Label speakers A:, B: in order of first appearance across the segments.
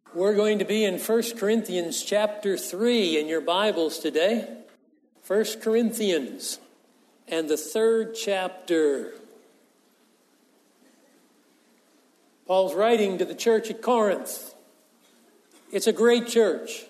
A: We're going to be in 1 Corinthians chapter 3 in your Bibles today. 1 Corinthians and the third chapter. Paul's writing to the church at Corinth. It's a great church.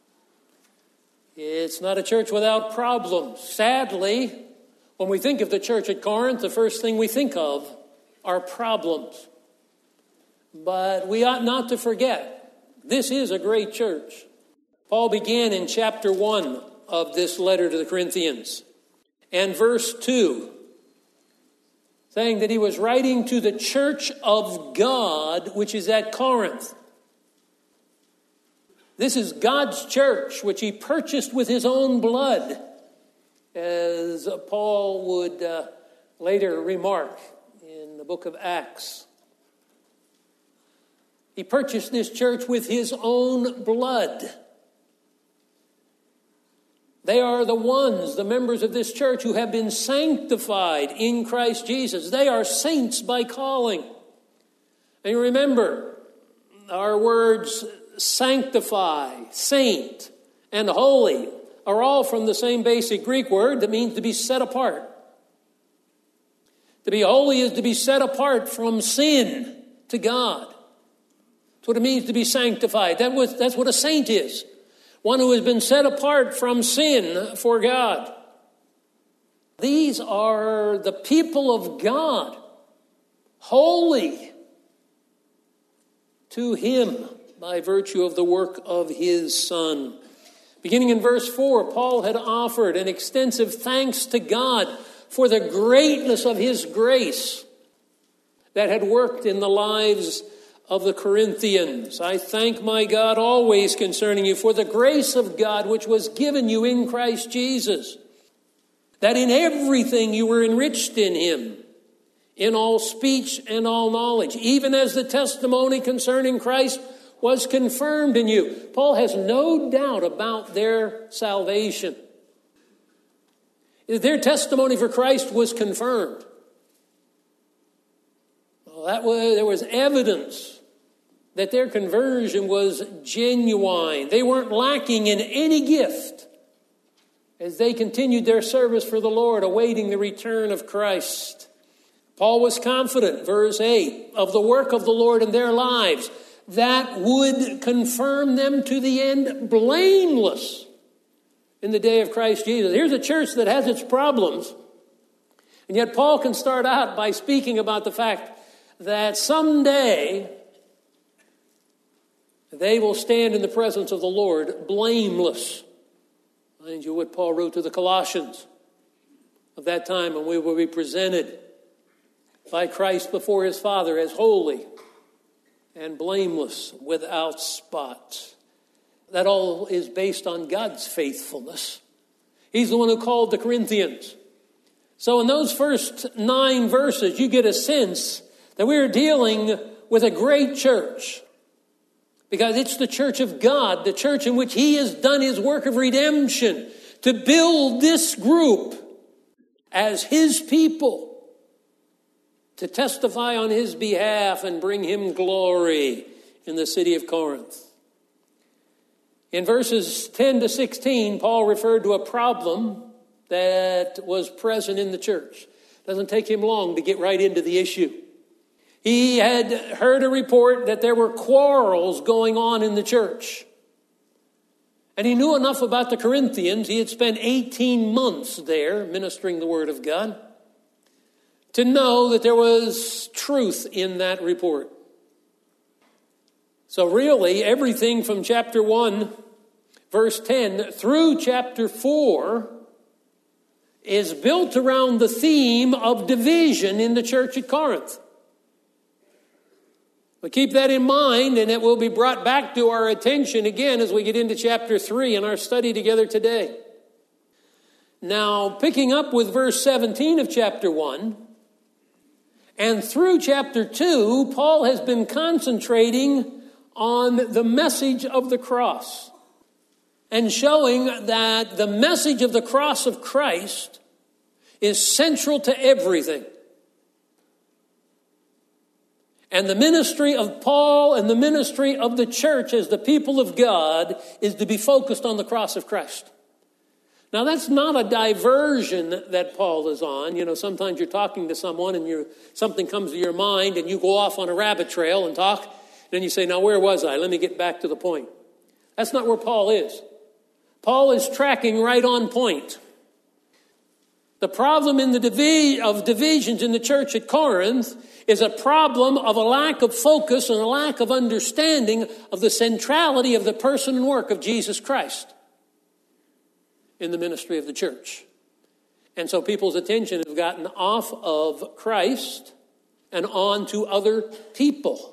A: It's not a church without problems. Sadly, when we think of the church at Corinth, the first thing we think of are problems. But we ought not to forget, this is a great church. Paul began in chapter 1 of this letter to the Corinthians and verse 2, saying that he was writing to the church of God, which is at Corinth. This is God's church, which he purchased with his own blood, as Paul would later remark in the book of Acts. He purchased this church with his own blood. They are the ones, the members of this church, who have been sanctified in Christ Jesus. They are saints by calling. And you remember, our words sanctify, saint, and holy are all from the same basic Greek word that means to be set apart. To be holy is to be set apart from sin to God. That's what it means to be sanctified. That's what a saint is. One who has been set apart from sin for God. These are the people of God, holy to him by virtue of the work of his Son. Beginning in verse 4, Paul had offered an extensive thanks to God for the greatness of his grace that had worked in the lives of the Corinthians. I thank my God always concerning you for the grace of God which was given you in Christ Jesus, that in everything you were enriched in him, in all speech and all knowledge, even as the testimony concerning Christ was confirmed in you. Paul has no doubt about their salvation. Their testimony for Christ was confirmed. Well, there was evidence that their conversion was genuine. They weren't lacking in any gift as they continued their service for the Lord, awaiting the return of Christ. Paul was confident, verse 8, of the work of the Lord in their lives that would confirm them to the end blameless in the day of Christ Jesus. Here's a church that has its problems, and yet Paul can start out by speaking about the fact that someday they will stand in the presence of the Lord blameless. Mind you what Paul wrote to the Colossians of that time, when we will be presented by Christ before his Father as holy and blameless, without spot. That all is based on God's faithfulness. He's the one who called the Corinthians. So in those first 9 verses, you get a sense that we're dealing with a great church, because it's the church of God, the church in which he has done his work of redemption to build this group as his people, to testify on his behalf and bring him glory in the city of Corinth. In verses 10 to 16, Paul referred to a problem that was present in the church. It doesn't take him long to get right into the issue. He had heard a report that there were quarrels going on in the church. And he knew enough about the Corinthians. He had spent 18 months there ministering the word of God to know that there was truth in that report. So really, everything from chapter 1, verse 10, through chapter 4 is built around the theme of division in the church at Corinth. But keep that in mind, and it will be brought back to our attention again as we get into chapter 3 in our study together today. Now, picking up with verse 17 of chapter 1, and through chapter 2, Paul has been concentrating on the message of the cross and showing that the message of the cross of Christ is central to everything. And the ministry of Paul and the ministry of the church as the people of God is to be focused on the cross of Christ. Now, that's not a diversion that Paul is on. You know, sometimes you're talking to someone and something comes to your mind and you go off on a rabbit trail and talk. Then you say, now, where was I? Let me get back to the point. That's not where Paul is. Paul is tracking right on point. The problem in of divisions in the church at Corinth is a problem of a lack of focus and a lack of understanding of the centrality of the person and work of Jesus Christ in the ministry of the church. And so people's attention has gotten off of Christ and on to other people.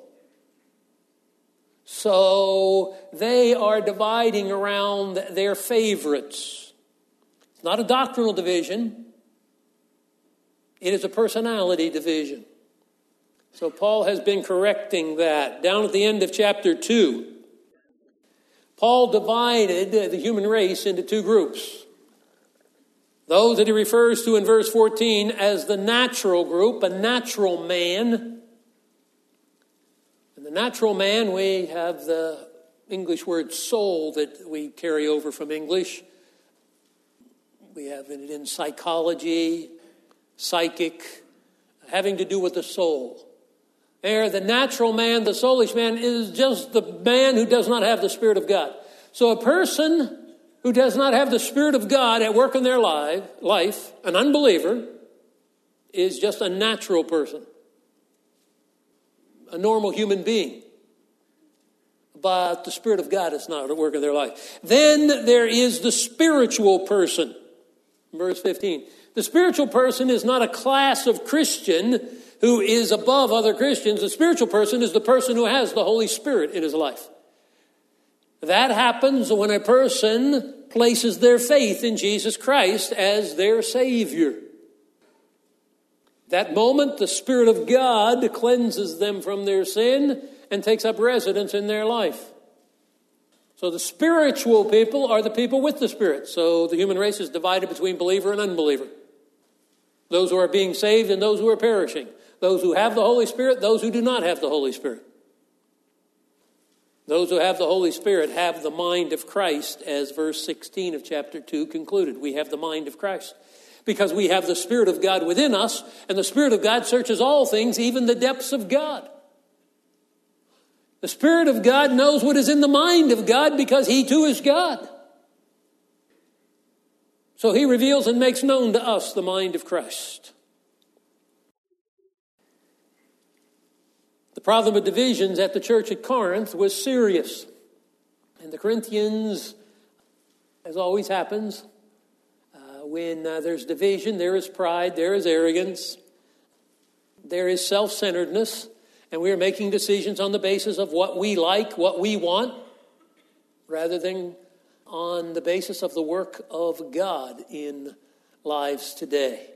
A: So they are dividing around their favorites. It's not a doctrinal division. It is a personality division. So Paul has been correcting that. Down at the end of chapter 2, Paul divided the human race into two groups. Those that he refers to in verse 14 as the natural group, a natural man. In the natural man, we have the English word soul that we carry over from English. We have it in psychology, psychic, having to do with the soul. There, the natural man, the soulish man, is just the man who does not have the Spirit of God. So a person who does not have the Spirit of God at work in their life, an unbeliever, is just a natural person, a normal human being. But the Spirit of God is not at work in their life. Then there is the spiritual person. Verse 15. The spiritual person is not a class of Christian who is above other Christians. The spiritual person is the person who has the Holy Spirit in his life. That happens when a person places their faith in Jesus Christ as their Savior. That moment, the Spirit of God cleanses them from their sin and takes up residence in their life. So the spiritual people are the people with the Spirit. So the human race is divided between believer and unbeliever. Those who are being saved and those who are perishing. Those who have the Holy Spirit, those who do not have the Holy Spirit. Those who have the Holy Spirit have the mind of Christ, as verse 16 of chapter 2 concluded. We have the mind of Christ because we have the Spirit of God within us, and the Spirit of God searches all things, even the depths of God. The Spirit of God knows what is in the mind of God because He too is God. So He reveals and makes known to us the mind of Christ. The problem of divisions at the church at Corinth was serious. And the Corinthians, as always happens, when there's division, there is pride, there is arrogance, there is self-centeredness, and we are making decisions on the basis of what we like, what we want, rather than on the basis of the work of God in lives today.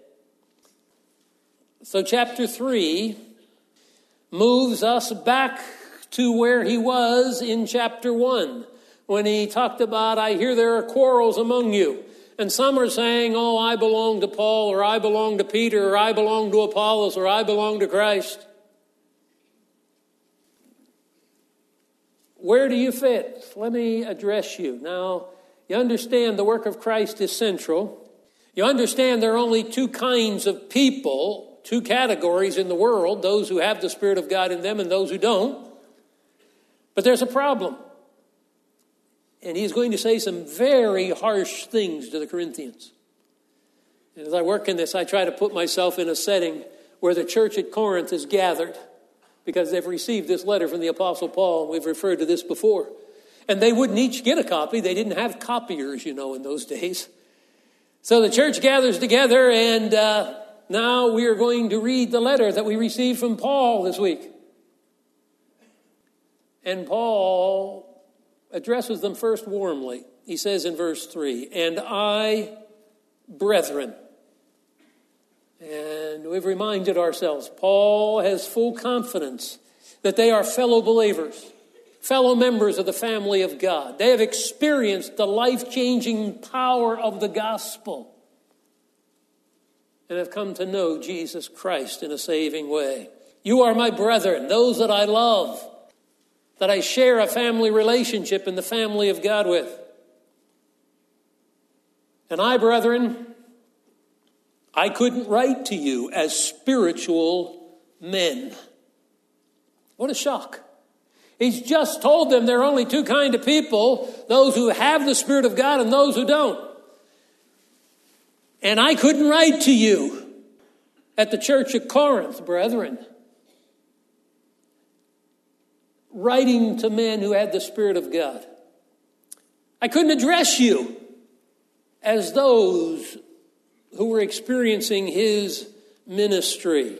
A: So chapter 3 moves us back to where he was in chapter 1, when he talked about, I hear there are quarrels among you. And some are saying, oh, I belong to Paul, or I belong to Peter, or I belong to Apollos, or I belong to Christ. Where do you fit? Let me address you. Now, you understand the work of Christ is central. You understand there are only two kinds of people, two categories in the world, those who have the Spirit of God in them and those who don't. But there's a problem. And he's going to say some very harsh things to the Corinthians. And as I work in this, I try to put myself in a setting where the church at Corinth is gathered, because they've received this letter from the Apostle Paul, and we've referred to this before. And they wouldn't each get a copy. They didn't have copiers, in those days. So the church gathers together, and now we are going to read the letter that we received from Paul this week. And Paul addresses them first warmly. He says in verse 3, and I, brethren. And we've reminded ourselves, Paul has full confidence that they are fellow believers, fellow members of the family of God. They have experienced the life-changing power of the gospel and have come to know Jesus Christ in a saving way. You are my brethren, those that I love, that I share a family relationship in the family of God with. And I, brethren, I couldn't write to you as spiritual men. What a shock. He's just told them there are only two kinds of people, those who have the Spirit of God and those who don't. And I couldn't write to you at the church at Corinth, brethren, writing to men who had the Spirit of God. I couldn't address you as those who were experiencing his ministry.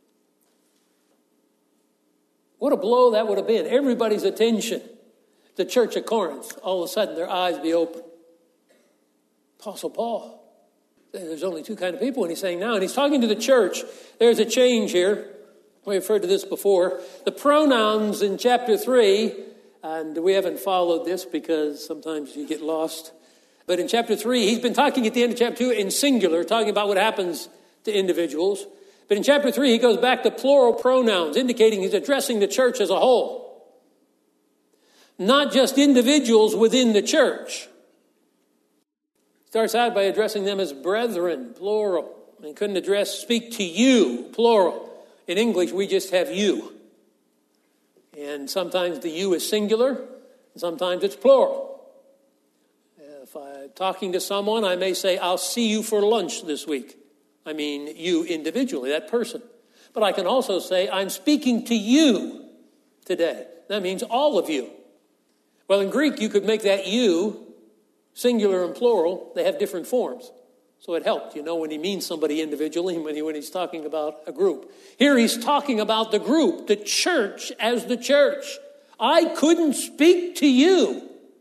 A: What a blow that would have been. Everybody's attention. The church at Corinth, all of a sudden their eyes be open. Apostle Paul, there's only two kinds of people, and he's saying now, and he's talking to the church. There's a change here. We referred to this before. The pronouns in chapter 3, and we haven't followed this because sometimes you get lost. But in chapter 3, he's been talking at the end of chapter 2 in singular, talking about what happens to individuals. But in chapter 3, he goes back to plural pronouns, indicating he's addressing the church as a whole. Not just individuals within the church. Starts out by addressing them as brethren, plural. He couldn't speak to you, plural. In English, we just have you. And sometimes the you is singular, and sometimes it's plural. If I'm talking to someone, I may say, I'll see you for lunch this week. I mean, you individually, that person. But I can also say, I'm speaking to you today. That means all of you. Well, in Greek, you could make that you, singular and plural. They have different forms. So it helped, when he means somebody individually and when he's talking about a group. Here he's talking about the group, the church as the church. I couldn't speak to you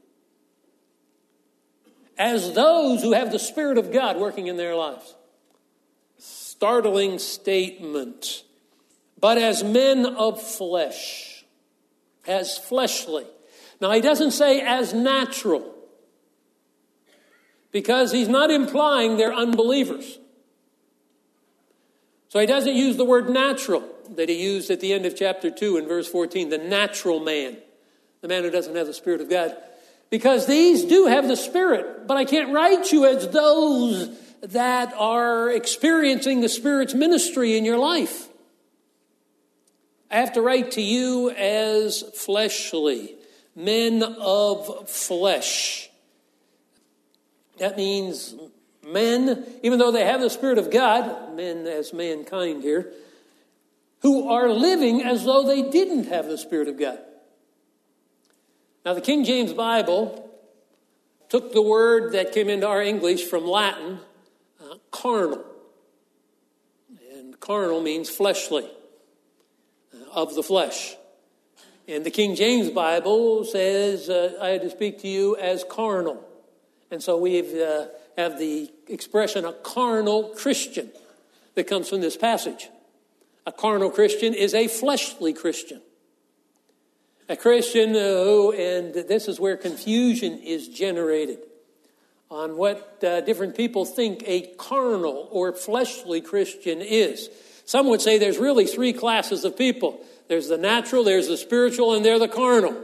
A: as those who have the Spirit of God working in their lives. Startling statement. But as men of flesh, as fleshly. Now he doesn't say as natural, because he's not implying they're unbelievers. So he doesn't use the word natural that he used at the end of chapter 2 in verse 14, the natural man, the man who doesn't have the Spirit of God. Because these do have the Spirit, but I can't write you as those that are experiencing the Spirit's ministry in your life. I have to write to you as fleshly, men of flesh. That means men, even though they have the Spirit of God, men as mankind here, who are living as though they didn't have the Spirit of God. Now, the King James Bible took the word that came into our English from Latin, carnal. And carnal means fleshly, of the flesh. And the King James Bible says, I had to speak to you as carnal. And so we have the expression, a carnal Christian, that comes from this passage. A carnal Christian is a fleshly Christian. A Christian who, and this is where confusion is generated on what different people think a carnal or fleshly Christian is. Some would say there's really three classes of people. There's the natural, there's the spiritual, and there's the carnal.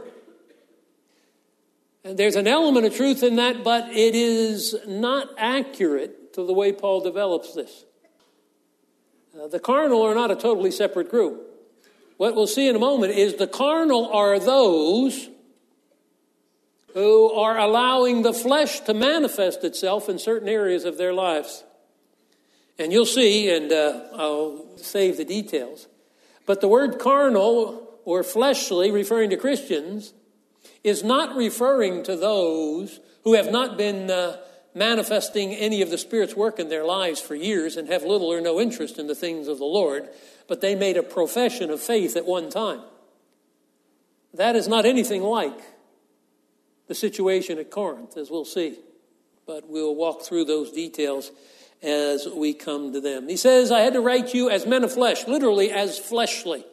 A: And there's an element of truth in that, but it is not accurate to the way Paul develops this. The carnal are not a totally separate group. What we'll see in a moment is the carnal are those who are allowing the flesh to manifest itself in certain areas of their lives. And you'll see, and I'll save the details, but the word carnal or fleshly, referring to Christians, is not referring to those who have not been manifesting any of the Spirit's work in their lives for years and have little or no interest in the things of the Lord, but they made a profession of faith at one time. That is not anything like the situation at Corinth, as we'll see. But we'll walk through those details as we come to them. He says, I had to write you as men of flesh, literally as fleshly.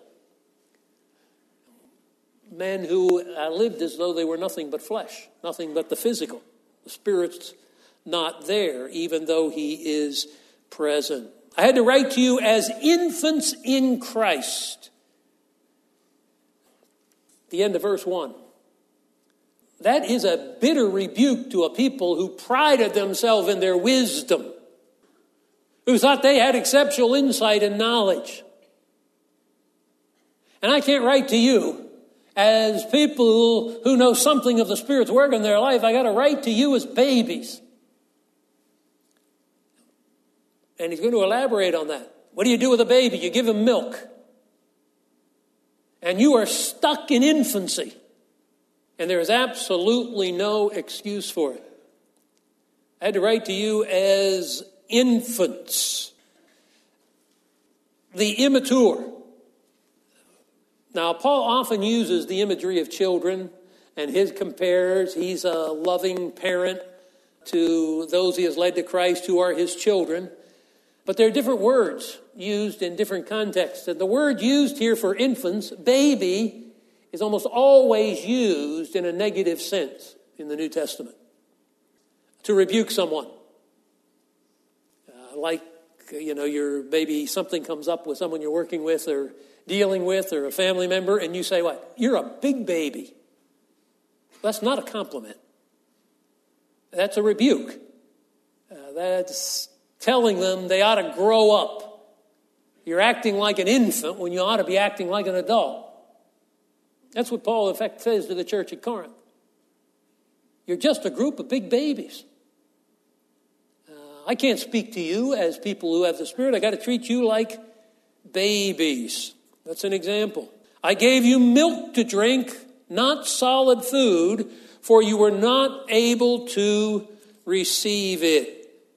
A: Men who lived as though they were nothing but flesh, nothing but the physical. The Spirit's not there, even though he is present. I had to write to you as infants in Christ. The end of verse 1. That is a bitter rebuke to a people who prided themselves in their wisdom, who thought they had exceptional insight and knowledge. And I can't write to you as people who know something of the Spirit's work in their life. I got to write to you as babies. And he's going to elaborate on that. What do you do with a baby? You give him milk. And you are stuck in infancy. And there is absolutely no excuse for it. I had to write to you as infants. The immature. Now, Paul often uses the imagery of children, and he's a loving parent to those he has led to Christ who are his children. But there are different words used in different contexts. And the word used here for infants, baby, is almost always used in a negative sense in the New Testament. To rebuke someone. Something comes up with someone you're working with or dealing with or a family member, and you say, what? You're a big baby. That's not a compliment. That's a rebuke. That's telling them they ought to grow up. You're acting like an infant when you ought to be acting like an adult. That's what Paul, in fact, says to the church at Corinth. You're just a group of big babies. I can't speak to you as people who have the Spirit. I got to treat you like babies. That's an example. I gave you milk to drink, not solid food, for you were not able to receive it.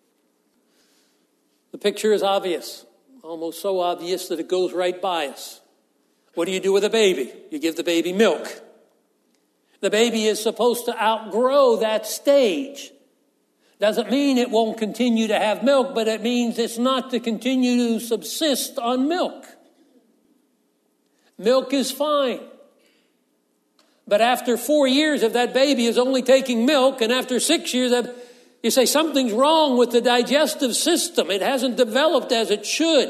A: The picture is obvious, almost so obvious that it goes right by us. What do you do with a baby? You give the baby milk. The baby is supposed to outgrow that stage. Doesn't mean it won't continue to have milk, but it means it's not to continue to subsist on milk. Milk is fine. But after 4 years, if that baby is only taking milk, and after 6 years, you say something's wrong with the digestive system. It hasn't developed as it should.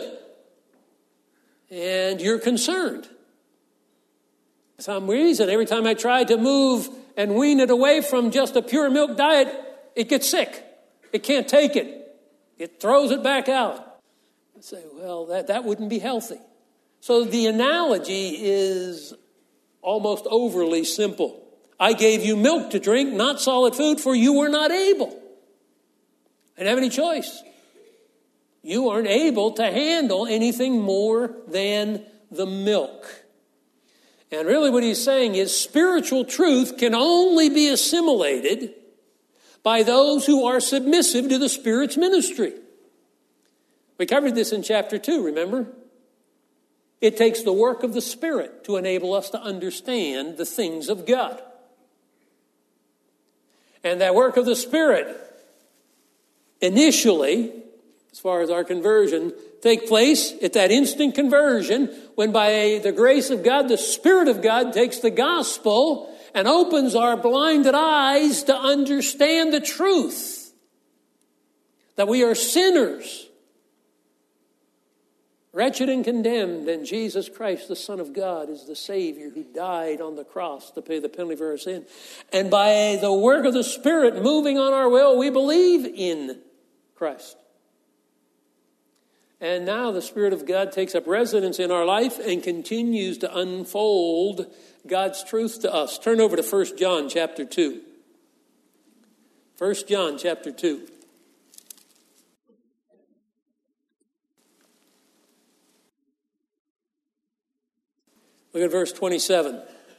A: And you're concerned. For some reason, every time I try to move and wean it away from just a pure milk diet, it gets sick. It can't take it. It throws it back out. I say, well, that wouldn't be healthy. So the analogy is almost overly simple. I gave you milk to drink, not solid food, for you were not able. I didn't have any choice. You aren't able to handle anything more than the milk. And really what he's saying is spiritual truth can only be assimilated by those who are submissive to the Spirit's ministry. We covered this in chapter 2, remember? It takes the work of the Spirit to enable us to understand the things of God. And that work of the Spirit, initially, as far as our conversion, take place at that instant conversion when by the grace of God, the Spirit of God takes the gospel and opens our blinded eyes to understand the truth. That we are sinners, wretched and condemned, and Jesus Christ, the Son of God, is the Savior who died on the cross to pay the penalty for our sin. And by the work of the Spirit moving on our will, we believe in Christ. And now the Spirit of God takes up residence in our life and continues to unfold God's truth to us. Turn over to 1 John chapter 2. 1 John chapter 2. Look at verse 27.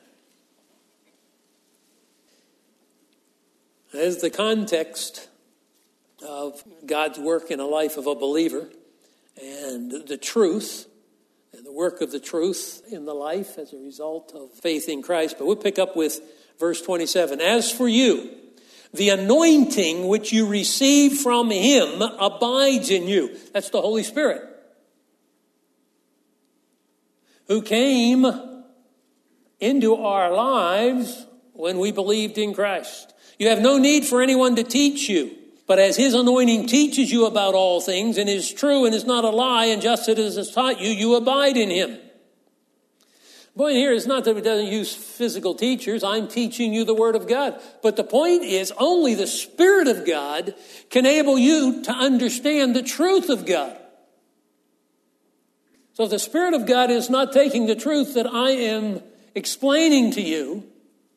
A: As the context of God's work in a life of a believer and the truth and the work of the truth in the life as a result of faith in Christ. But we'll pick up with verse 27. As for you, the anointing which you receive from him abides in you. That's the Holy Spirit, who came into our lives when we believed in Christ. You have no need for anyone to teach you. But as his anointing teaches you about all things and is true and is not a lie, and just as it has taught you, you abide in him. The point here is not that it doesn't use physical teachers. I'm teaching you the Word of God. But the point is only the Spirit of God can enable you to understand the truth of God. So if the Spirit of God is not taking the truth that I am explaining to you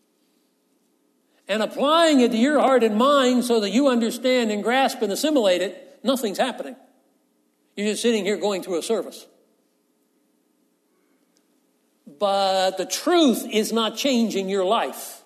A: and applying it to your heart and mind so that you understand and grasp and assimilate it, nothing's happening. You're just sitting here going through a service. But the truth is not changing your life.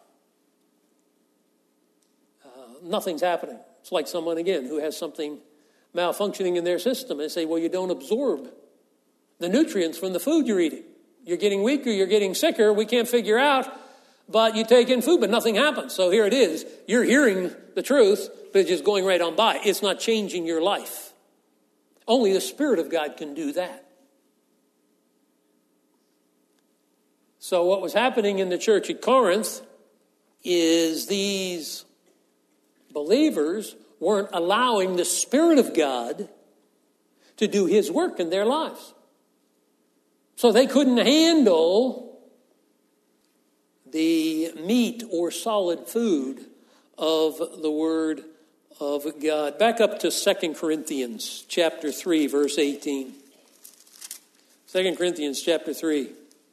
A: Nothing's happening. It's like someone, again, who has something malfunctioning in their system. And they say, well, you don't absorb the nutrients from the food you're eating. You're getting weaker, you're getting sicker, we can't figure out, but you take in food, but nothing happens. So here it is. You're hearing the truth, but it's just going right on by. It's not changing your life. Only the Spirit of God can do that. So what was happening in the church at Corinth is these believers weren't allowing the Spirit of God to do His work in their lives. So they couldn't handle the meat or solid food of the Word of God. Back up to 2 Corinthians chapter 3, verse 18. 2 Corinthians chapter 3.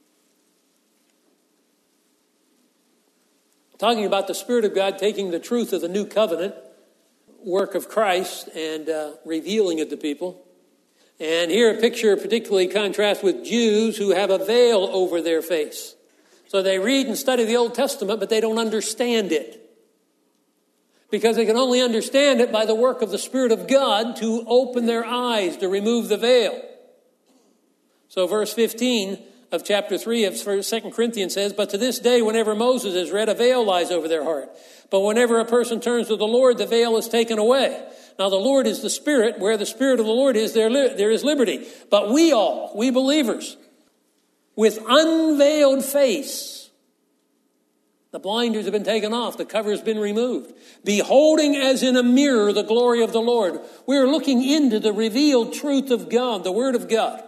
A: Talking about the Spirit of God taking the truth of the new covenant, work of Christ, and revealing it to people. And here a picture particularly contrasts with Jews who have a veil over their face. So they read and study the Old Testament, but they don't understand it. Because they can only understand it by the work of the Spirit of God to open their eyes, to remove the veil. So verse 15 of chapter 3 of 2 Corinthians says, but to this day, whenever Moses is read, a veil lies over their heart. But whenever a person turns to the Lord, the veil is taken away. Now the Lord is the Spirit. Where the Spirit of the Lord is, there is liberty. But we believers, with unveiled face, the blinders have been taken off, the cover has been removed. Beholding as in a mirror the glory of the Lord. We are looking into the revealed truth of God, the Word of God.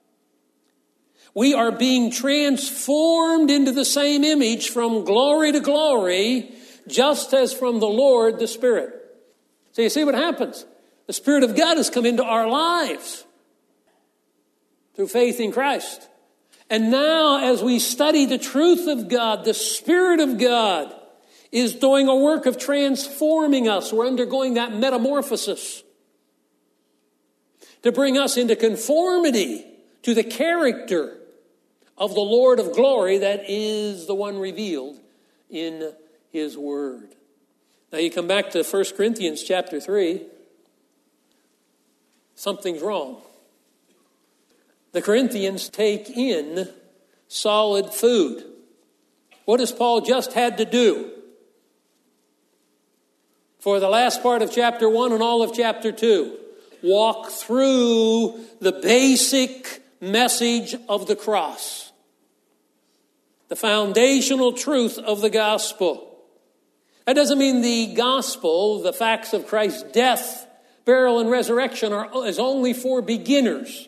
A: We are being transformed into the same image from glory to glory, just as from the Lord, the Spirit. So you see what happens? The Spirit of God has come into our lives through faith in Christ. And now as we study the truth of God, the Spirit of God is doing a work of transforming us. We're undergoing that metamorphosis to bring us into conformity to the character of the Lord of glory that is the one revealed in His Word. Now you come back to 1 Corinthians chapter 3. Something's wrong. The Corinthians take in solid food. What has Paul just had to do? For the last part of chapter 1 and all of chapter 2, walk through the basic message of the cross. The foundational truth of the gospel. That doesn't mean the gospel, the facts of Christ's death, burial, and resurrection is only for beginners.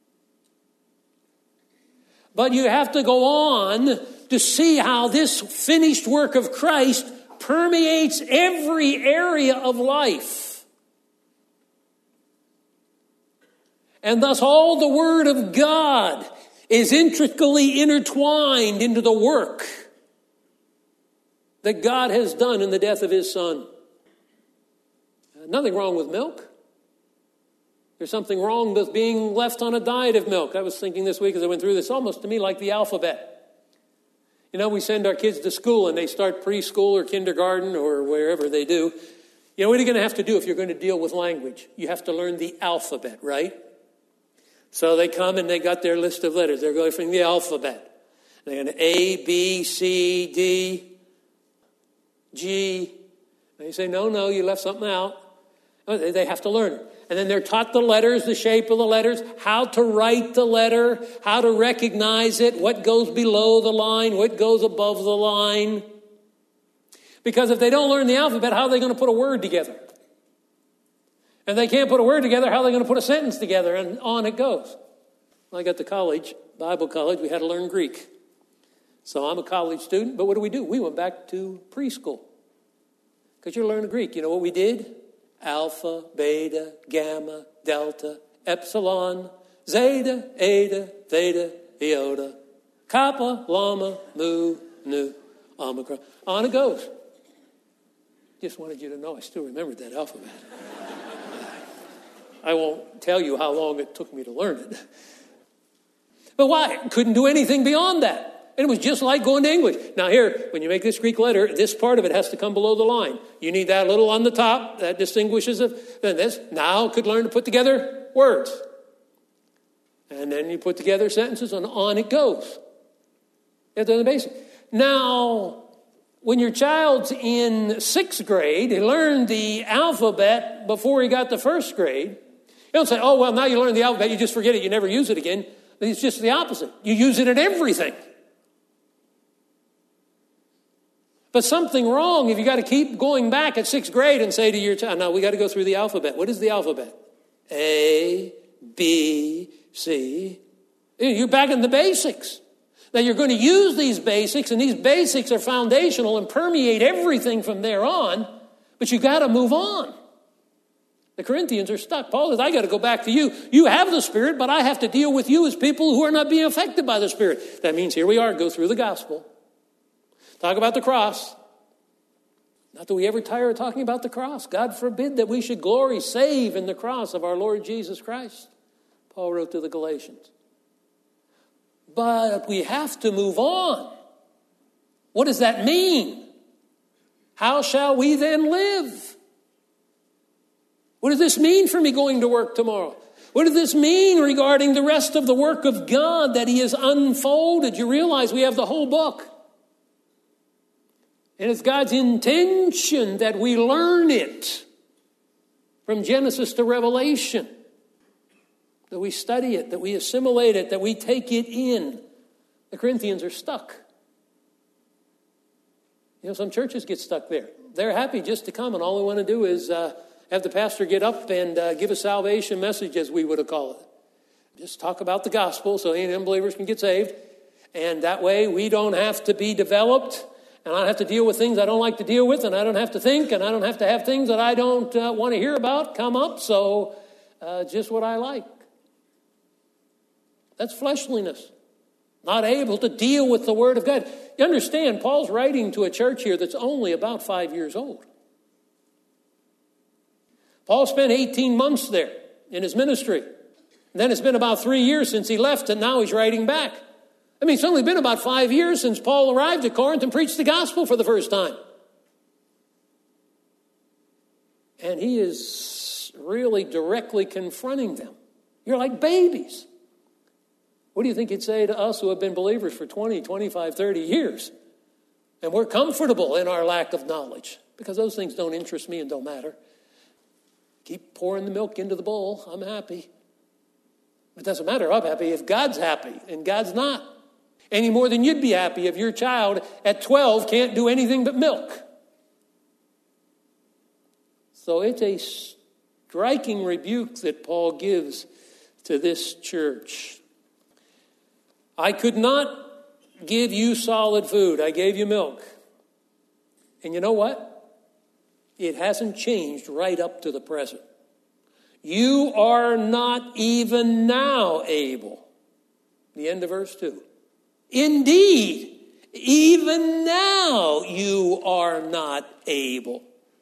A: But you have to go on to see how this finished work of Christ permeates every area of life. And thus all the Word of God is intricately intertwined into the work that God has done in the death of His Son. Nothing wrong with milk. There's something wrong with being left on a diet of milk. I was thinking this week as I went through this, almost to me like the alphabet. You know, we send our kids to school and they start preschool or kindergarten or wherever they do. You know, what are you going to have to do if you're going to deal with language? You have to learn the alphabet, right? So they come and they got their list of letters. They're going from the alphabet. They're going A, B, C, D, G. And you say, no, you left something out. They have to learn it. And then they're taught the letters, the shape of the letters, how to write the letter, how to recognize it, what goes below the line, what goes above the line. Because if they don't learn the alphabet, how are they going to put a word together? And they can't put a word together, how are they going to put a sentence together? And on it goes. When I got to college, Bible college, we had to learn Greek. So I'm a college student, but what do? We went back to preschool. Because you're learning Greek. You know what we did? Alpha, beta, gamma, delta, epsilon, zeta, eta, theta, iota, kappa, llama, mu, nu, omicron. On it goes. Just wanted you to know I still remembered that alphabet. I won't tell you how long it took me to learn it. But why? Couldn't do anything beyond that. And it was just like going to English. Now here, when you make this Greek letter, this part of it has to come below the line. You need that little on the top that distinguishes it. And this now could learn to put together words. And then you put together sentences and on it goes. That's the basic. Now, when your child's in 6th grade, he learned the alphabet before he got to 1st grade. You don't say, oh, well, now you learn the alphabet, you just forget it, you never use it again. It's just the opposite. You use it in everything. But something wrong if you got to keep going back at 6th grade and say to your child, now we got to go through the alphabet. What is the alphabet? A, B, C. You're back in the basics. Now you're going to use these basics, and these basics are foundational and permeate everything from there on, but you got to move on. The Corinthians are stuck. Paul says, I got to go back to you. You have the Spirit, but I have to deal with you as people who are not being affected by the Spirit. That means here we are, go through the gospel. Talk about the cross. Not that we ever tire of talking about the cross. God forbid that we should glory, save in the cross of our Lord Jesus Christ. Paul wrote to the Galatians. But we have to move on. What does that mean? How shall we then live? What does this mean for me going to work tomorrow? What does this mean regarding the rest of the work of God that He has unfolded? You realize we have the whole book. And it's God's intention that we learn it from Genesis to Revelation. That we study it, that we assimilate it, that we take it in. The Corinthians are stuck. You know, some churches get stuck there. They're happy just to come, and all they want to do is have the pastor get up and give a salvation message, as we would have called it. Just talk about the gospel so any unbelievers can get saved. And that way we don't have to be developed. And I don't have to deal with things I don't like to deal with, and I don't have to think, and I don't have to have things that I don't want to hear about come up, so just what I like. That's fleshliness. Not able to deal with the Word of God. You understand, Paul's writing to a church here that's only about 5 years old. Paul spent 18 months there in his ministry. And then it's been about 3 years since he left, and now he's writing back. I mean, it's only been about 5 years since Paul arrived at Corinth and preached the gospel for the first time. And he is really directly confronting them. You're like babies. What do you think he'd say to us who have been believers for 20, 25, 30 years? And we're comfortable in our lack of knowledge because those things don't interest me and don't matter. Keep pouring the milk into the bowl. I'm happy. It doesn't matter. I'm happy if God's happy and God's not. Any more than you'd be happy if your child at 12 can't do anything but milk. So it's a striking rebuke that Paul gives to this church. I could not give you solid food. I gave you milk. And you know what? It hasn't changed right up to the present. You are not even now able. The end of verse 2. Indeed, even now you are not able.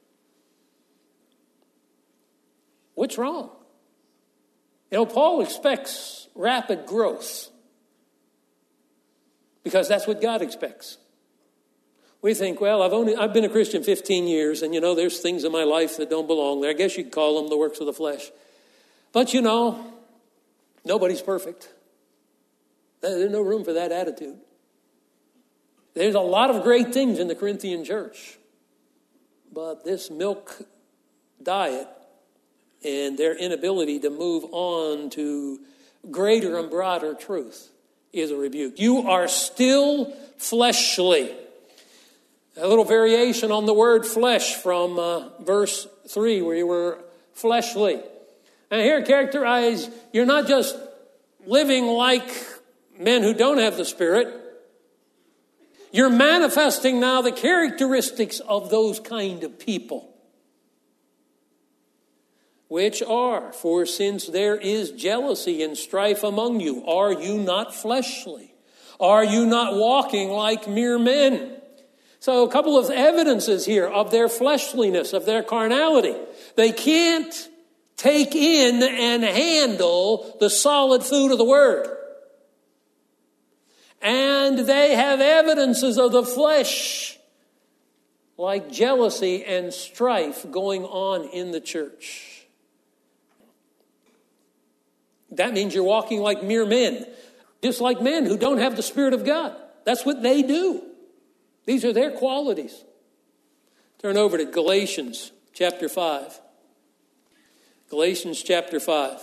A: What's wrong? You know, Paul expects rapid growth because that's what God expects. We think, well, I've been a Christian 15 years, and, you know, there's things in my life that don't belong there. I guess you could call them the works of the flesh. But, you know, nobody's perfect. There's no room for that attitude. There's a lot of great things in the Corinthian church. But this milk diet and their inability to move on to greater and broader truth is a rebuke. You are still fleshly. A little variation on the word flesh from verse 3 where you were fleshly. And here characterized, you're not just living like men who don't have the Spirit. You're manifesting now the characteristics of those kind of people. Which are, for since there is jealousy and strife among you, are you not fleshly? Are you not walking like mere men? So a couple of evidences here of their fleshliness, of their carnality. They can't take in and handle the solid food of the Word. And they have evidences of the flesh, like jealousy and strife going on in the church. That means you're walking like mere men, just like men who don't have the Spirit of God. That's what they do. These are their qualities. Turn over to Galatians chapter 5. Galatians chapter 5.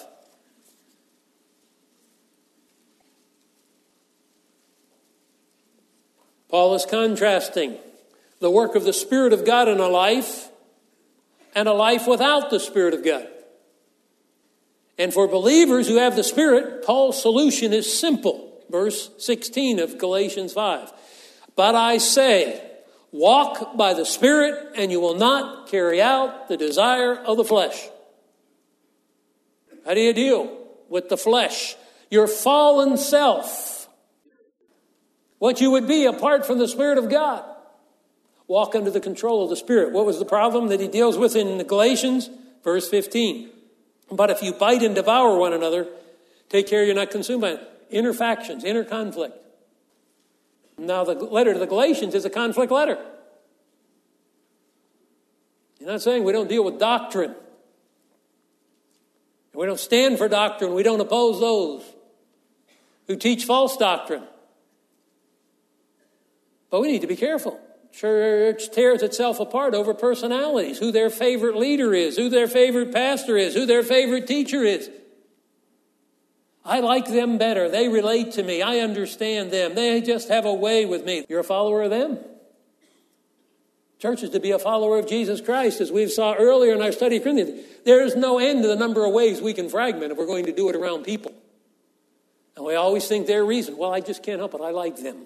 A: Paul is contrasting the work of the Spirit of God in a life and a life without the Spirit of God. And for believers who have the Spirit, Paul's solution is simple. Verse 16 of Galatians 5. But I say, walk by the Spirit, and you will not carry out the desire of the flesh. How do you deal with the flesh? Your fallen self. What you would be apart from the Spirit of God. Walk under the control of the Spirit. What was the problem that he deals with in the Galatians? Verse 15. But if you bite and devour one another, take care you're not consumed by it. Inner factions, inner conflict. Now the letter to the Galatians is a conflict letter. You're not saying we don't deal with doctrine. We don't stand for doctrine. We don't oppose those who teach false doctrine. But we need to be careful. Church tears itself apart over personalities, who their favorite leader is, who their favorite pastor is, who their favorite teacher is. I like them better. They relate to me. I understand them. They just have a way with me. You're a follower of them. Church is to be a follower of Jesus Christ, as we saw earlier in our study of Corinthians. There is no end to the number of ways we can fragment if we're going to do it around people. And we always think their reason, well, I just can't help it. I like them.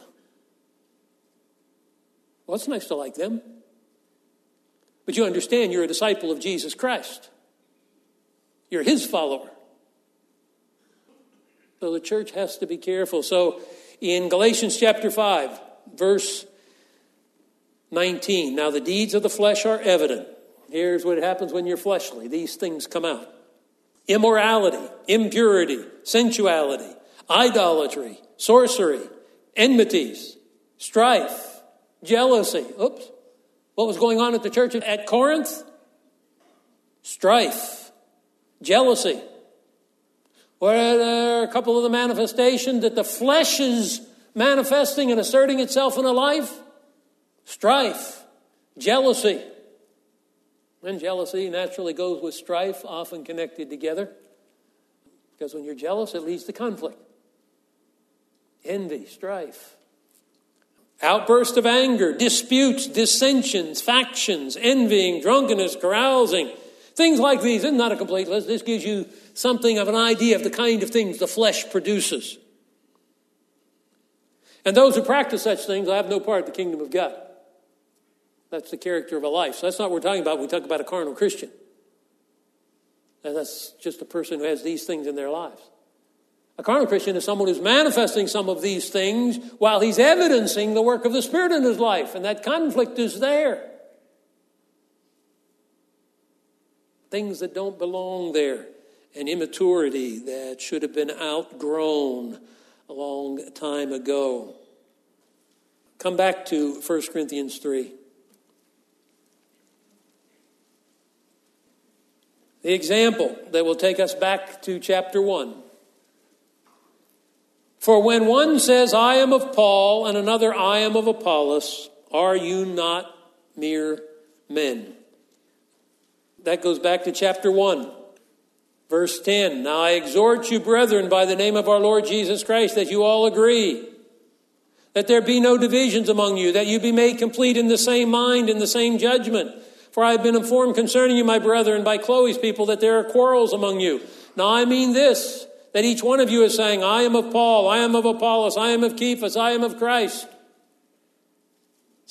A: Well, it's nice to like them. But you understand you're a disciple of Jesus Christ. You're his follower. So the church has to be careful. So in Galatians chapter 5, verse 19, now the deeds of the flesh are evident. Here's what happens when you're fleshly. These things come out. Immorality, impurity, sensuality, idolatry, sorcery, enmities, strife, jealousy. Oops. What was going on at the church at Corinth? Strife, jealousy. Were there a couple of the manifestations that the flesh is manifesting and asserting itself in a life? Strife, jealousy. And jealousy naturally goes with strife, often connected together. Because when you're jealous, it leads to conflict. Envy, strife. Outburst of anger, disputes, dissensions, factions, envying, drunkenness, carousing. Things like these. This is not a complete list. This gives you something of an idea of the kind of things the flesh produces. And those who practice such things will have no part of the kingdom of God. That's the character of a life. So that's not what we're talking about when we talk about a carnal Christian. And that's just a person who has these things in their lives. A carnal Christian is someone who's manifesting some of these things while he's evidencing the work of the Spirit in his life. And that conflict is there. Things that don't belong there. And immaturity that should have been outgrown a long time ago. Come back to 1 Corinthians 3. The example that will take us back to chapter 1. For when one says, I am of Paul, and another, I am of Apollos, are you not mere men? That goes back to chapter 1, verse 10. Now I exhort you, brethren, by the name of our Lord Jesus Christ, that you all agree, that there be no divisions among you, that you be made complete in the same mind, in the same judgment. For I have been informed concerning you, my brethren, by Chloe's people, that there are quarrels among you. Now I mean this, that each one of you is saying, I am of Paul, I am of Apollos, I am of Cephas, I am of Christ.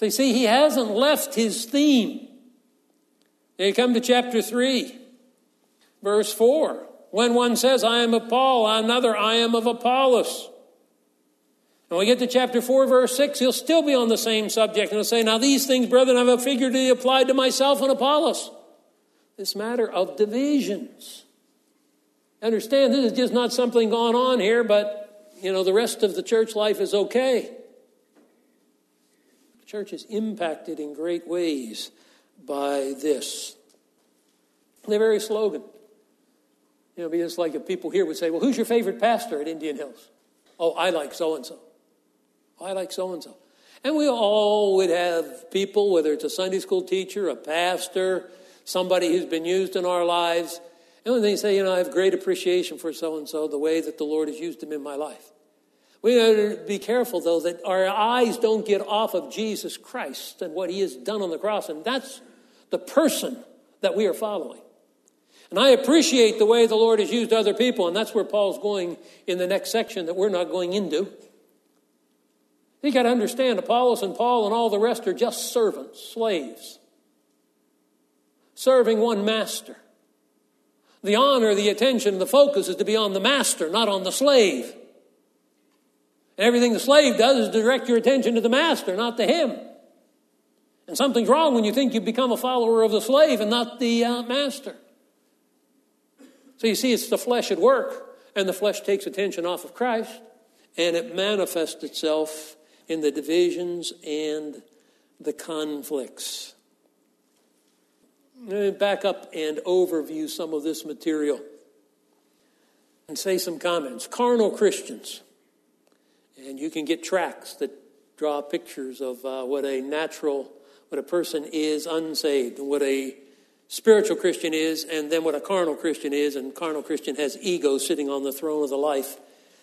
A: So you see, he hasn't left his theme. Now you come to chapter 3, verse 4. When one says, I am of Paul, another, I am of Apollos. When we get to chapter 4, verse 6, he'll still be on the same subject. And he'll say, now these things, brethren, I have figuratively applied to myself and Apollos. This matter of divisions. Understand, this is just not something going on here, but, the rest of the church life is okay. The church is impacted in great ways by this. The very slogan. Because like if people here would say, well, who's your favorite pastor at Indian Hills? Oh, I like so-and-so. I like so-and-so. And we all would have people, whether it's a Sunday school teacher, a pastor, somebody who's been used in our lives. And when they say, I have great appreciation for so-and-so, the way that the Lord has used him in my life. We have to be careful, though, that our eyes don't get off of Jesus Christ and what he has done on the cross. And that's the person that we are following. And I appreciate the way the Lord has used other people, and that's where Paul's going in the next section that we're not going into. You got to understand, Apollos and Paul and all the rest are just servants, slaves, serving one master. The honor, the attention, the focus is to be on the master, not on the slave. And everything the slave does is direct your attention to the master, not to him. And something's wrong when you think you've become a follower of the slave and not the master. So you see, it's the flesh at work, and the flesh takes attention off of Christ, and it manifests itself in the divisions and the conflicts. Let me back up and overview some of this material and say some comments. Carnal Christians. And you can get tracts that draw pictures of what a person is unsaved, and what a spiritual Christian is, and then what a carnal Christian is. And carnal Christian has ego sitting on the throne of the life.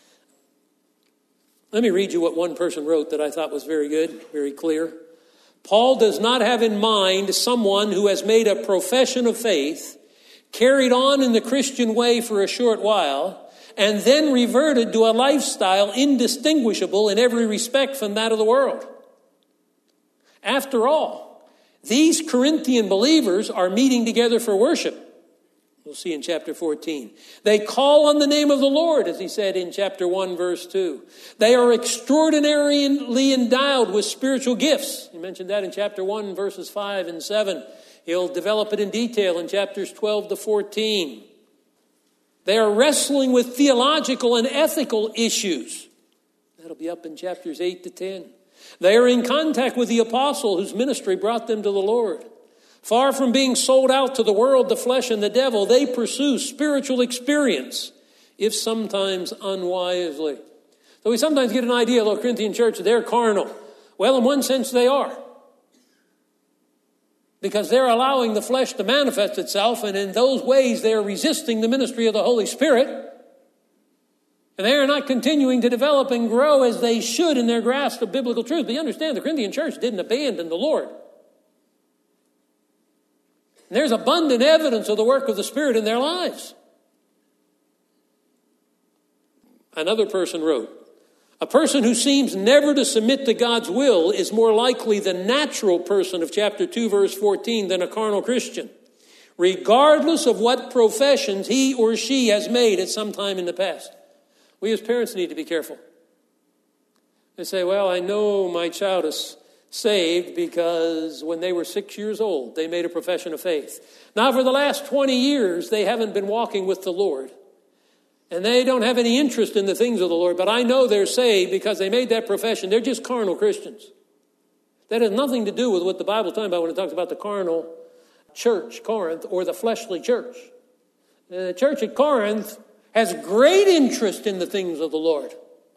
A: Let me read you what one person wrote that I thought was very good, very clear. Paul does not have in mind someone who has made a profession of faith, carried on in the Christian way for a short while, and then reverted to a lifestyle indistinguishable in every respect from that of the world. After all, these Corinthian believers are meeting together for worship. We'll see in chapter 14. They call on the name of the Lord, as he said in chapter 1, verse 2. They are extraordinarily endowed with spiritual gifts. He mentioned that in chapter 1, verses 5 and 7. He'll develop it in detail in chapters 12 to 14. They are wrestling with theological and ethical issues. That'll be up in chapters 8 to 10. They are in contact with the apostle whose ministry brought them to the Lord. Far from being sold out to the world, the flesh, and the devil, they pursue spiritual experience, if sometimes unwisely. So we sometimes get an idea, the Corinthian church, they're carnal. Well, in one sense they are. Because they're allowing the flesh to manifest itself, and in those ways they are resisting the ministry of the Holy Spirit. And they are not continuing to develop and grow as they should in their grasp of biblical truth. But you understand, the Corinthian church didn't abandon the Lord. And there's abundant evidence of the work of the Spirit in their lives. Another person wrote, a person who seems never to submit to God's will is more likely the natural person of chapter 2, verse 14 than a carnal Christian, regardless of what professions he or she has made at some time in the past. We as parents need to be careful. They say, well, I know my child is saved because when they were 6 years old, they made a profession of faith. Now, for the last 20 years, they haven't been walking with the Lord. And they don't have any interest in the things of the Lord. But I know they're saved because they made that profession. They're just carnal Christians. That has nothing to do with what the Bible's talking about when it talks about the carnal church, Corinth, or the fleshly church. The church at Corinth has great interest in the things of the Lord.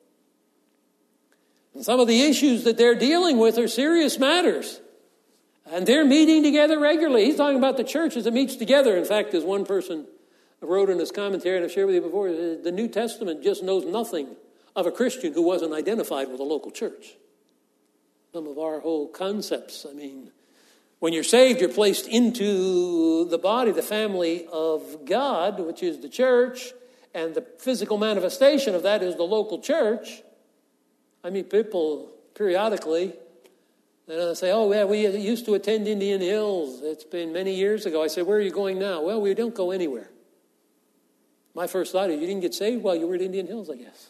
A: And some of the issues that they're dealing with are serious matters. And they're meeting together regularly. He's talking about the church as it meets together. In fact, as one person wrote in his commentary, and I've shared with you before, the New Testament just knows nothing of a Christian who wasn't identified with a local church. Some of our whole concepts, when you're saved, you're placed into the body, the family of God, which is the church, and the physical manifestation of that is the local church. People periodically, And I say, oh, yeah, we used to attend Indian Hills. It's been many years ago. I say, where are you going now? Well, we don't go anywhere. My first thought is, you didn't get saved while you were at Indian Hills, I guess.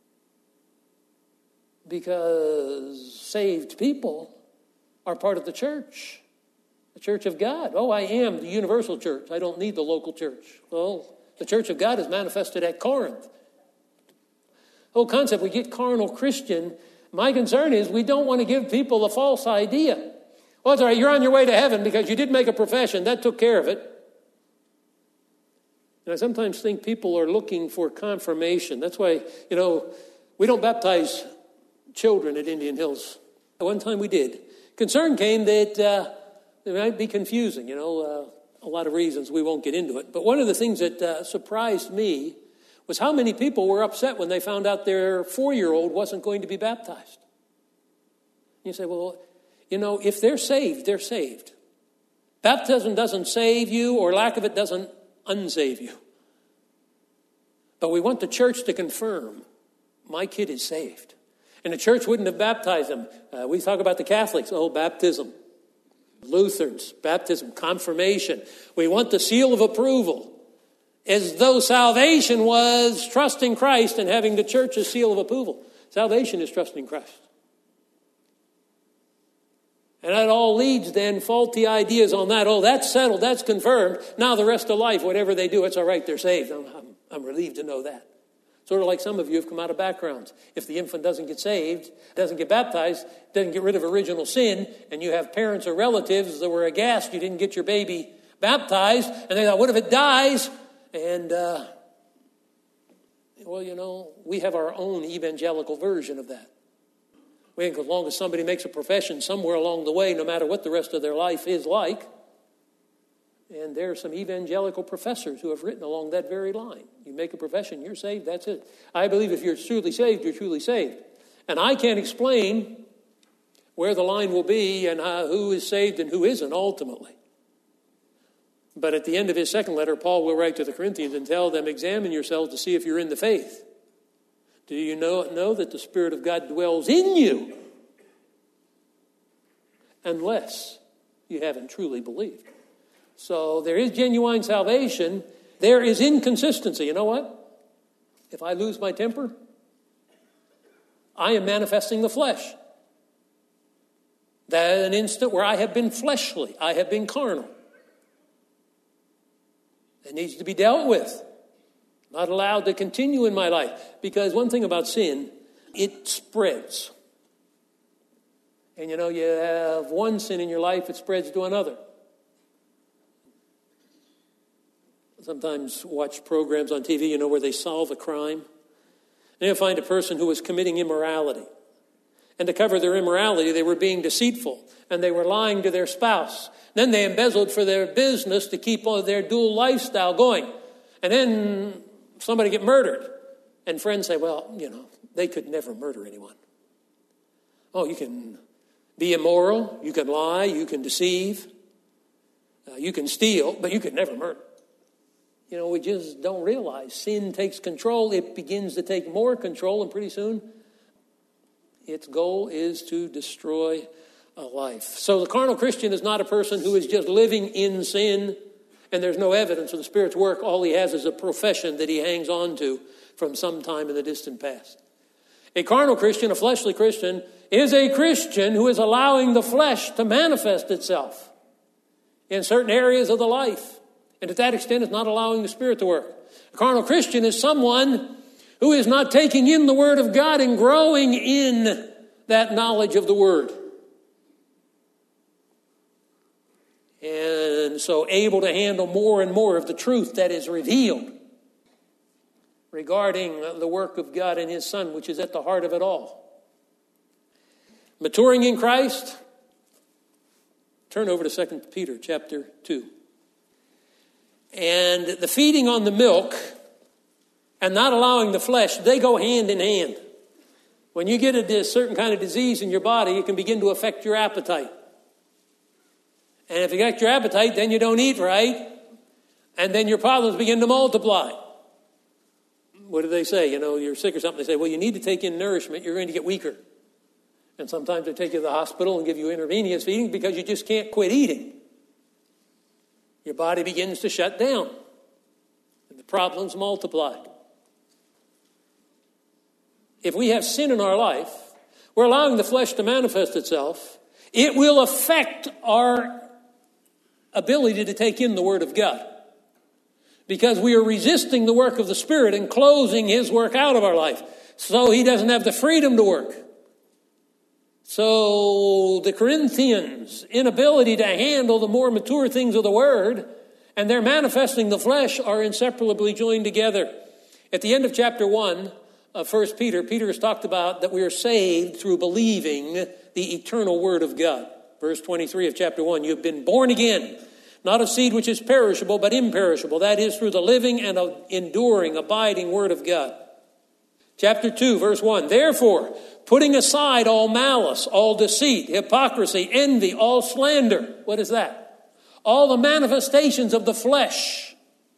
A: Because saved people are part of the church of God. Oh, I am the universal church. I don't need the local church. Well, the church of God is manifested at Corinth. The whole concept, we get carnal Christian. My concern is we don't want to give people a false idea. Well, it's all right, you're on your way to heaven because you did make a profession. That took care of it. And I sometimes think people are looking for confirmation. That's why, we don't baptize children at Indian Hills. One time we did. Concern came that it might be confusing, a lot of reasons. We won't get into it. But one of the things that surprised me was how many people were upset when they found out their 4-year-old wasn't going to be baptized. You say, well, if they're saved, they're saved. Baptism doesn't save you, or lack of it doesn't unsave you. But we want the church to confirm, my kid is saved. And the church wouldn't have baptized him. We talk about the Catholics, baptism. Lutherans, baptism, confirmation. We want the seal of approval. As though salvation was trusting Christ and having the church's seal of approval. Salvation is trusting Christ. And that all leads then faulty ideas on that. Oh, that's settled, that's confirmed. Now the rest of life, whatever they do, it's all right, they're saved. I'm relieved to know that. Sort of like some of you have come out of backgrounds. If the infant doesn't get saved, doesn't get baptized, doesn't get rid of original sin, and you have parents or relatives that were aghast you didn't get your baby baptized, and they thought, what if it dies? And, we have our own evangelical version of that. We think as long as somebody makes a profession somewhere along the way, no matter what the rest of their life is like, and there are some evangelical professors who have written along that very line. You make a profession, you're saved, that's it. I believe if you're truly saved, you're truly saved. And I can't explain where the line will be and who is saved and who isn't ultimately. But at the end of his second letter, Paul will write to the Corinthians and tell them, examine yourselves to see if you're in the faith. Do you know that the Spirit of God dwells in you? Unless you haven't truly believed. So there is genuine salvation. There is inconsistency. You know what? If I lose my temper, I am manifesting the flesh. That is an instant where I have been fleshly. I have been carnal. It needs to be dealt with. Not allowed to continue in my life. Because one thing about sin, it spreads. And you have one sin in your life, it spreads to another. Sometimes watch programs on TV, where they solve a crime. And you'll find a person who was committing immorality. And to cover their immorality, they were being deceitful. And they were lying to their spouse. Then they embezzled for their business to keep their dual lifestyle going. And then somebody get murdered. And friends say, well, they could never murder anyone. Oh, you can be immoral, you can lie, you can deceive, you can steal, but you could never murder. We just don't realize sin takes control. It begins to take more control, and pretty soon its goal is to destroy a life. So the carnal Christian is not a person who is just living in sin and there's no evidence of the Spirit's work. All he has is a profession that he hangs on to from some time in the distant past. A carnal Christian, a fleshly Christian, is a Christian who is allowing the flesh to manifest itself in certain areas of the life. And to that extent, is not allowing the Spirit to work. A carnal Christian is someone who is not taking in the Word of God and growing in that knowledge of the Word. And so able to handle more and more of the truth that is revealed regarding the work of God and His Son, which is at the heart of it all. Maturing in Christ. Turn over to 2 Peter chapter 2. And the feeding on the milk and not allowing the flesh, they go hand in hand. When you get a certain kind of disease in your body, it can begin to affect your appetite. And if you got your appetite, then you don't eat right. And then your problems begin to multiply. What do they say? You're sick or something. They say, well, you need to take in nourishment. You're going to get weaker. And sometimes they take you to the hospital and give you intravenous feeding because you just can't quit eating. Your body begins to shut down. And the problems multiply. If we have sin in our life, we're allowing the flesh to manifest itself. It will affect our ability to take in the Word of God. Because we are resisting the work of the Spirit and closing His work out of our life. So He doesn't have the freedom to work. So the Corinthians' inability to handle the more mature things of the Word and their manifesting the flesh are inseparably joined together. At the end of chapter 1 of 1 Peter, Peter has talked about that we are saved through believing the eternal Word of God. Verse 23 of chapter 1, you have been born again, not of seed which is perishable, but imperishable. That is through the living and enduring, abiding Word of God. Chapter 2, verse 1, therefore, putting aside all malice, all deceit, hypocrisy, envy, all slander. What is that? All the manifestations of the flesh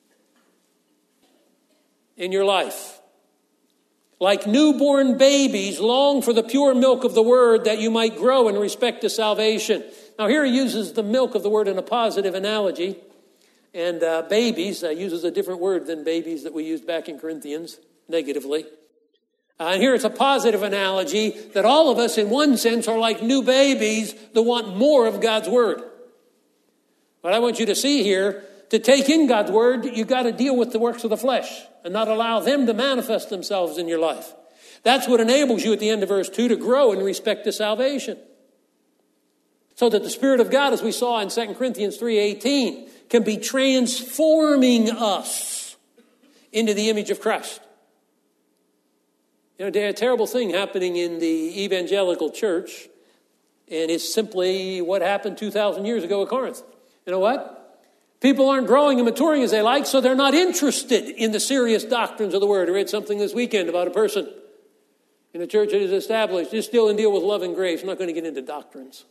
A: in your life. Like newborn babies, long for the pure milk of the Word that you might grow in respect to salvation. Now here he uses the milk of the Word in a positive analogy. And babies uses a different word than babies that we used back in Corinthians, negatively. And here it's a positive analogy that all of us in one sense are like new babies that want more of God's Word. But I want you to see here, to take in God's Word, you've got to deal with the works of the flesh and not allow them to manifest themselves in your life. That's what enables you at the end of verse 2 to grow in respect to salvation. So that the Spirit of God, as we saw in 2 Corinthians 3:18, can be transforming us into the image of Christ. You know, there's a terrible thing happening in the evangelical church, and it's simply what happened 2,000 years ago at Corinth. You know what? People aren't growing and maturing as they like, so they're not interested in the serious doctrines of the Word. I read something this weekend about a person in a church that is established, just still in deal with love and grace. I'm not going to get into doctrines.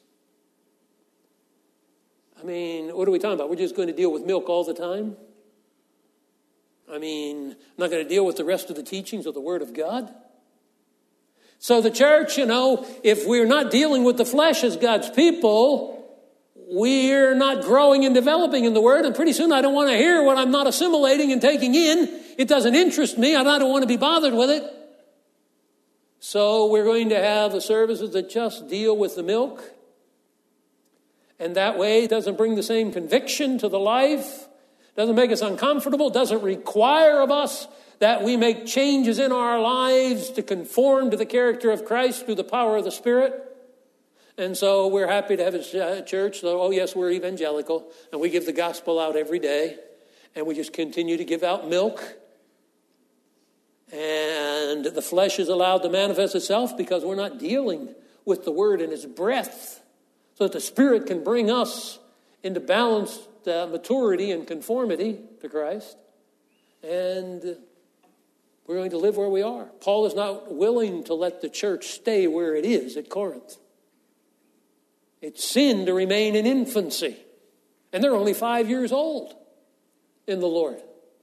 A: I mean, what are we talking about? We're just going to deal with milk all the time? I mean, I'm not going to deal with the rest of the teachings of the Word of God? So the church, you know, if we're not dealing with the flesh as God's people, we're not growing and developing in the Word, and pretty soon I don't want to hear what I'm not assimilating and taking in. It doesn't interest me. I don't want to be bothered with it. So we're going to have the services that just deal with the milk. And that way it doesn't bring the same conviction to the life, doesn't make us uncomfortable, doesn't require of us that we make changes in our lives to conform to the character of Christ through the power of the Spirit. And so we're happy to have a church. So, oh yes, we're evangelical, and we give the gospel out every day, and we just continue to give out milk. And the flesh is allowed to manifest itself because we're not dealing with the Word in its breadth, so that the Spirit can bring us into balanced maturity and conformity to Christ. And we're going to live where we are. Paul is not willing to let the church stay where it is at Corinth. It's sin to remain in infancy. And they're only 5 years old in the Lord.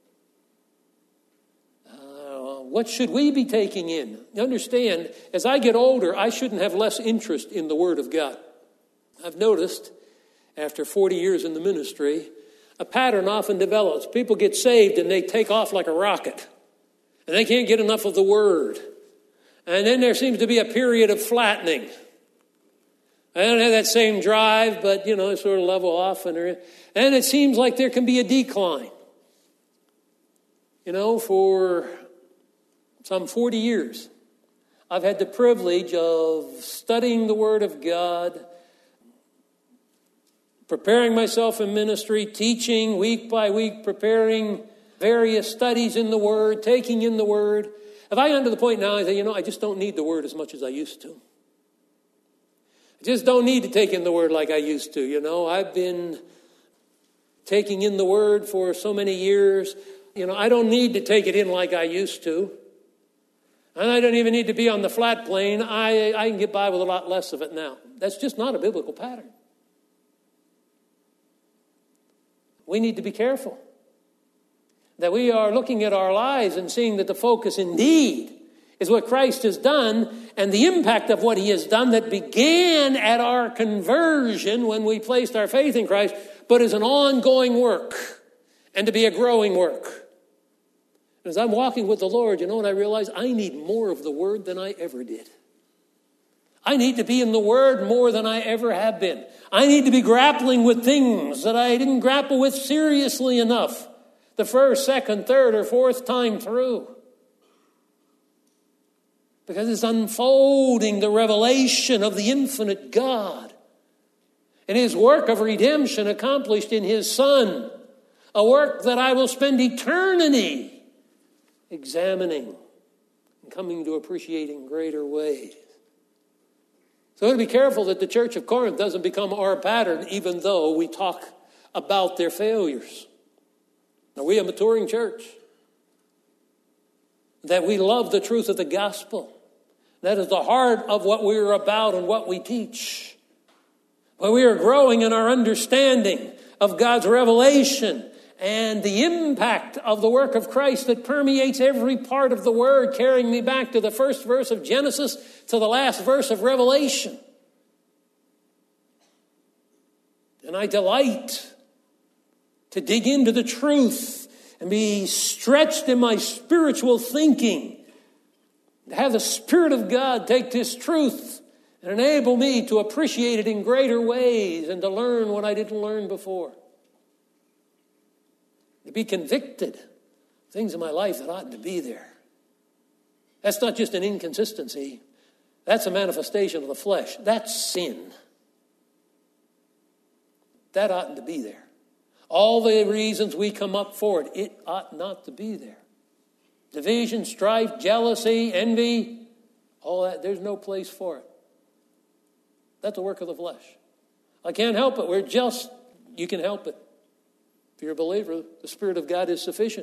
A: What should we be taking in? You understand, as I get older, I shouldn't have less interest in the Word of God. I've noticed, after 40 years in the ministry, a pattern often develops. People get saved and they take off like a rocket. And they can't get enough of the Word. And then there seems to be a period of flattening. I don't have that same drive, but, you know, sort of level off. And it seems like there can be a decline. You know, for some 40 years, I've had the privilege of studying the Word of God, preparing myself in ministry, teaching week by week, preparing various studies in the Word, taking in the Word. Have I gotten to the point now, I say, you know, I just don't need the Word as much as I used to. I just don't need to take in the Word like I used to. You know, I've been taking in the Word for so many years. You know, I don't need to take it in like I used to. And I don't even need to be on the flat plane. I can get by with a lot less of it now. That's just not a biblical pattern. We need to be careful that we are looking at our lives and seeing that the focus indeed is what Christ has done, and the impact of what he has done that began at our conversion when we placed our faith in Christ, but is an ongoing work and to be a growing work. As I'm walking with the Lord, and I realize I need more of the Word than I ever did. I need to be in the Word more than I ever have been. I need to be grappling with things that I didn't grapple with seriously enough the first, second, third, or fourth time through. Because it's unfolding the revelation of the infinite God and His work of redemption accomplished in His Son. A work that I will spend eternity examining and coming to appreciate in greater ways. So we have to be careful that the church of Corinth doesn't become our pattern, even though we talk about their failures. Are we a maturing church? That we love the truth of the gospel. That is the heart of what we are about and what we teach. But we are growing in our understanding of God's revelation and the impact of the work of Christ that permeates every part of the Word, carrying me back to the first verse of Genesis to the last verse of Revelation. And I delight to dig into the truth and be stretched in my spiritual thinking, to have the Spirit of God take this truth and enable me to appreciate it in greater ways and to learn what I didn't learn before. To be convicted of things in my life that oughtn't to be there. That's not just an inconsistency. That's a manifestation of the flesh. That's sin. That oughtn't to be there. All the reasons we come up for it ought not to be there. Division, strife, jealousy, envy, all that, there's no place for it. That's the work of the flesh. I can't help it. You can help it. If you're a believer, the Spirit of God is sufficient.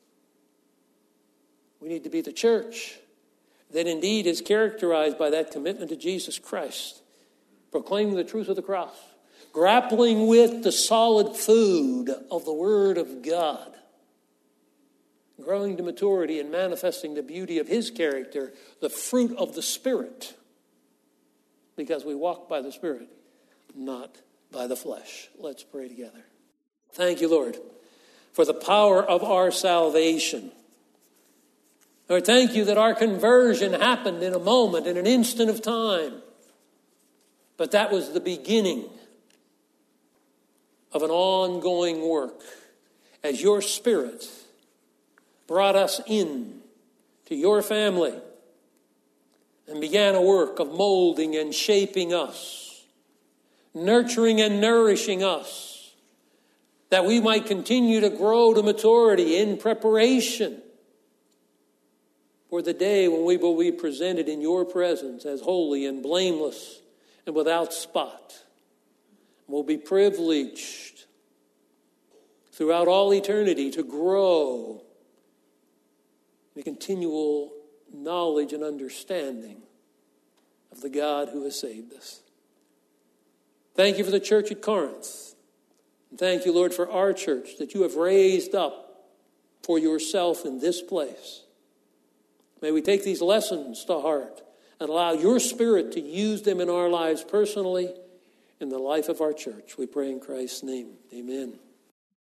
A: We need to be the church that indeed is characterized by that commitment to Jesus Christ, proclaiming the truth of the cross, grappling with the solid food of the Word of God, growing to maturity and manifesting the beauty of His character, the fruit of the Spirit, because we walk by the Spirit, not by the flesh. Let's pray together. Thank you, Lord, for the power of our salvation. Lord, thank you that our conversion happened in a moment, in an instant of time. But that was the beginning of an ongoing work as your Spirit brought us in to your family and began a work of molding and shaping us, nurturing and nourishing us, that we might continue to grow to maturity in preparation for the day when we will be presented in your presence as holy and blameless and without spot. We'll be privileged throughout all eternity to grow in continual knowledge and understanding of the God who has saved us. Thank you for the church at Corinth. And thank you, Lord, for our church that you have raised up for yourself in this place. May we take these lessons to heart and allow your Spirit to use them in our lives personally, in the life of our church. We pray in Christ's name. Amen.